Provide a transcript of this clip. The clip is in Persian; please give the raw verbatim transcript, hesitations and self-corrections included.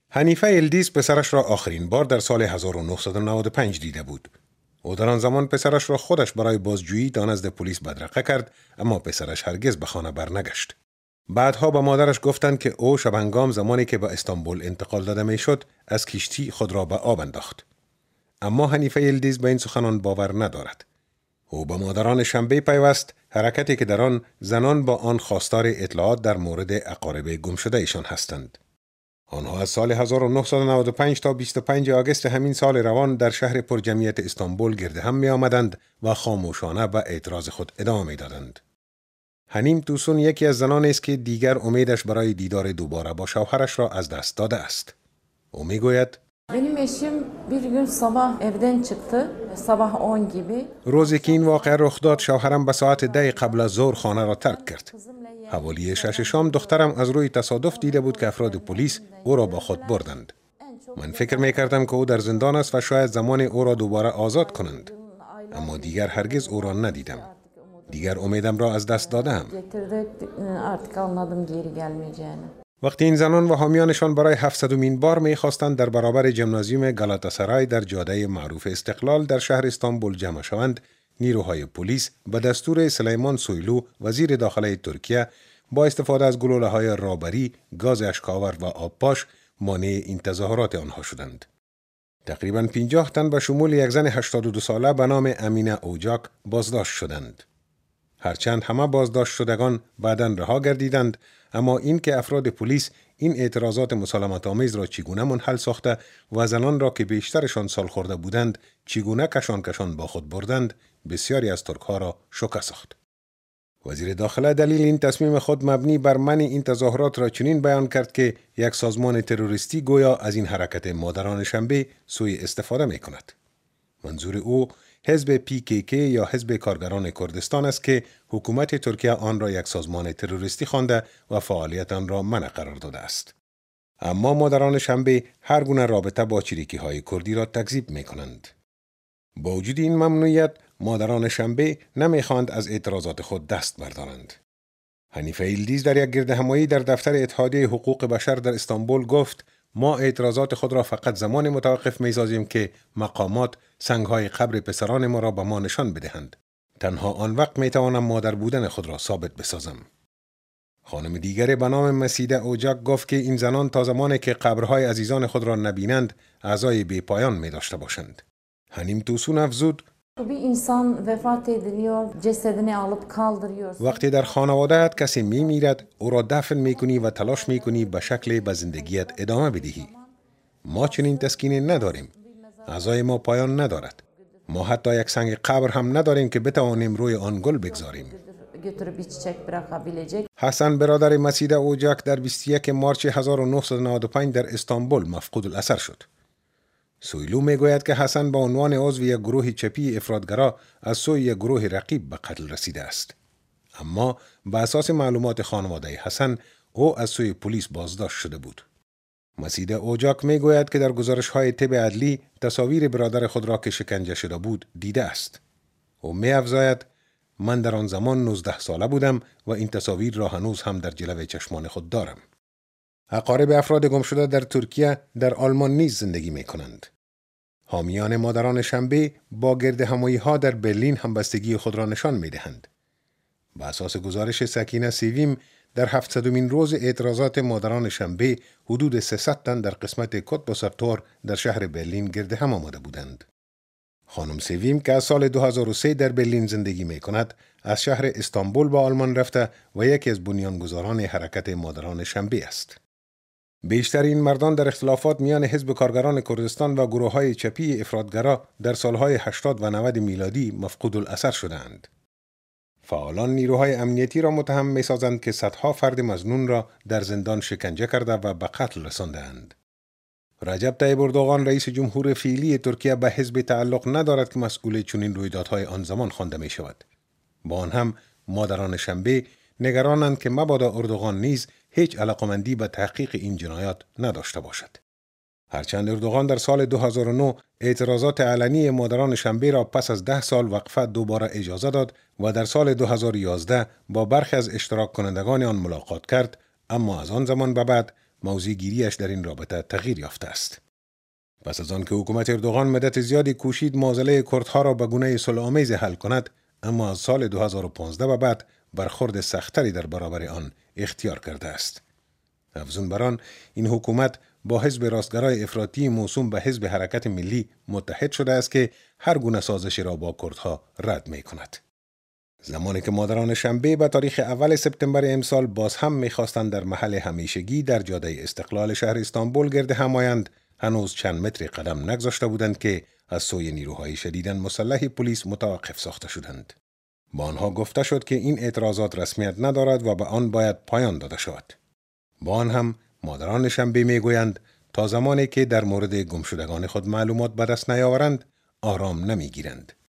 حنیفه ایلدیز پسرش را آخرین بار در سال هزار و نهصد و نود و پنج دیده بود. او در آن زمان پسرش را خودش برای بازجویی نزد پلیس بدرقه کرد، اما پسرش هرگز به خانه برنگشت. بعدها به مادرش گفتند که او شبانگام زمانی که به استانبول انتقال داده میشد از کشتی خود را به آب انداخت. اما حنیفه ایلدیز به این سخنان باور ندارد. او به مادران شنبه پیوست، حرکتی که در آن زنان با آن خواستار اطلاعات در مورد اقارب گم شده ایشان هستند. آنها از سال هزار و نهصد و نود و پنج تا بیست و پنج آگوست همین سال روان در شهر پرجمعیت استانبول گرد هم می آمدند و خاموشانه به اعتراض خود ادامه می دادند. حنیم توسون یکی از زنان است که دیگر امیدش برای دیدار دوباره با شوهرش را از دست داده است. او می گوید Benim eşim bir gün sabah evden çıktı. Sabah on gibi. روزی که این واقعه رخ داد شوهرم به ساعت ده قبل از ظهر خانه را ترک کرد. حوالی شش شام دخترم از روی تصادف دیده بود که افراد پلیس او را با خود بردند. من فکر می کردم که او در زندان است و شاید زمان او را دوباره آزاد کنند. اما دیگر هرگز او را ندیدم. دیگر امیدم را از دست دادم. وقتی این زنان و حامیانشان برای هفتصدمین بار می‌خواستند در برابر ژیمنازیوم گالاتاسرای در جاده معروف استقلال در شهر استانبول جمع شوند، نیروهای پلیس به دستور سلیمان سویلو وزیر داخله ترکیه با استفاده از گلوله‌های رابری، گاز اشک‌آور و آبپاش مانع این تظاهرات آنها شدند. تقریباً پنجاه تن به شمول یک زن هشتاد و دو ساله به نام امینه اوجاک بازداشت شدند. هرچند همه بازداشت شدگان بعداً رها گردیدند، اما این که افراد پلیس این اعتراضات مسالمت آمیز را چگونه منحل ساخته و زنان را که بیشترشان سال خورده بودند چگونه کشان کشان با خود بردند، بسیاری از ترک ها را شوکه ساخت. وزیر داخله دلیل این تصمیم خود مبنی بر منع این تظاهرات را چنین بیان کرد که یک سازمان تروریستی گویا از این حرکت مادران شنبه سوء استفاده می کند. منظور او حزب پی کی کی یا حزب کارگران کردستان است که حکومت ترکیه آن را یک سازمان تروریستی خوانده و فعالیت آن را منع قرار داده است. اما مادران شنبه هر گونه رابطه با چریکی های کردی را تکذیب می کنند. با وجود این ممنوعیت، مادران شنبه نمی خواهند از اعتراضات خود دست بردارند. حنیفه ایلدیز در یک گردهمایی در دفتر اتحادیه حقوق بشر در استانبول گفت: ما اعتراضات خود را فقط زمان متوقف می سازیم که مقامات سنگهای قبر پسران ما را به ما نشان بدهند. تنها آن وقت می توانم مادر بودن خود را ثابت بسازم. خانم دیگری به نام مسیده اوجاک گفت که این زنان تا زمانی که قبرهای عزیزان خود را نبینند اعضای بی پایان می داشته باشند. حنیم توسون افزود: وقتی در خانواده‌ات کسی می میرد او را دفن می کنی و تلاش می کنی به شکل به زندگیت ادامه بدهی. ما چنین تسکینی نداریم. اعضای ما پایان ندارد. ما حتی یک سنگ قبر هم نداریم که بتوانیم روی آن گل بگذاریم. حسن برادر مسیده اوجاک در بیست و یکم مارس هزار و نهصد و نود و پنج در استانبول مفقود الاثر شد. سویلو می گوید که حسن به عنوان عضو یک گروه چپی افراطگرا از سوی یک گروه رقیب به قتل رسیده است. اما به اساس معلومات خانواده حسن او از سوی پلیس بازداشت شده بود. مسیده اوجاک می گوید که در گزارش های طب عدلی تصاویر برادر خود را که شکنجه شده بود دیده است. او می افزاید: من در آن زمان نوزده ساله بودم و این تصاویر را هنوز هم در جلوه چشمان خود دارم. اقارب افراد گم شده در ترکیه در آلمان نیز زندگی می کنند. حامیان مادران شنبه با گردهمایی ها در برلین همبستگی خود را نشان می دهند. به اساس گزارش سکینه سیویم در هفتصدمین روز اعتراضات مادران شنبه حدود سیصد تن در قسمت کتب و سرتور در شهر برلین گرد هم آمده بودند. خانم سیویم که از سال دو هزار و سه در برلین زندگی می کند از شهر استانبول به آلمان رفته و یکی از بنیانگذاران حرکت مادران شنبه است. بیشتر این مردان در اختلافات میان حزب کارگران کردستان و گروه‌های چپی افراطگرا در سالهای هشتاد و نود میلادی مفقود الاثر شدند. فعالان نیروهای امنیتی را متهم می‌سازند که صدها فرد مظنون را در زندان شکنجه کرده و به قتل رساندند. رجب طیب اردوغان رئیس جمهور فعلی ترکیه به حزب تعلق ندارد که مسئول چنین رویدادهای آن زمان خوانده می شود. با آن هم مادران شنبه نگرانند که مبادا اردوغان نیز هیچ علاقمندی به تحقیق این جنایات نداشته باشد. هرچند اردوغان در سال دو هزار و نه اعتراضات علنی مادران شنبه را پس از ده سال وقفه دوباره اجازه داد و در سال دو هزار و یازده با برخی از اشتراک کنندگان آن ملاقات کرد، اما از آن زمان به بعد موضع گیریش در این رابطه تغییر یافته است. پس از آن که حکومت اردوغان مدت زیادی کوشید معضله کردها را به گونه صلح‌آمیز حل کند، اما از سال دو هزار و پانزده به بعد برخورد سختری در برابر آن اختیار کرده است. افزون بر آن، این حکومت با حزب راستگرای افراطی موسوم به حزب حرکت ملی متحد شده است که هر گونه سازشی را با کردها رد می کند. زمانی که مادران شنبه به تاریخ اول سپتامبر امسال باز هم می‌خواستند در محل همیشگی در جاده استقلال شهر استانبول گرد هم آیند، هنوز چند متر قدم نگذاشته بودند که از سوی نیروهای شدیداً مسلح پلیس متوقف ساخته شدند. با آنها گفته شد که این اعتراضات رسمیت ندارد و به آن باید پایان داده شود. با آن هم مادران شنبه میگویند تا زمانی که در مورد گمشدگان خود معلومات به دست نیاورند آرام نمیگیرند.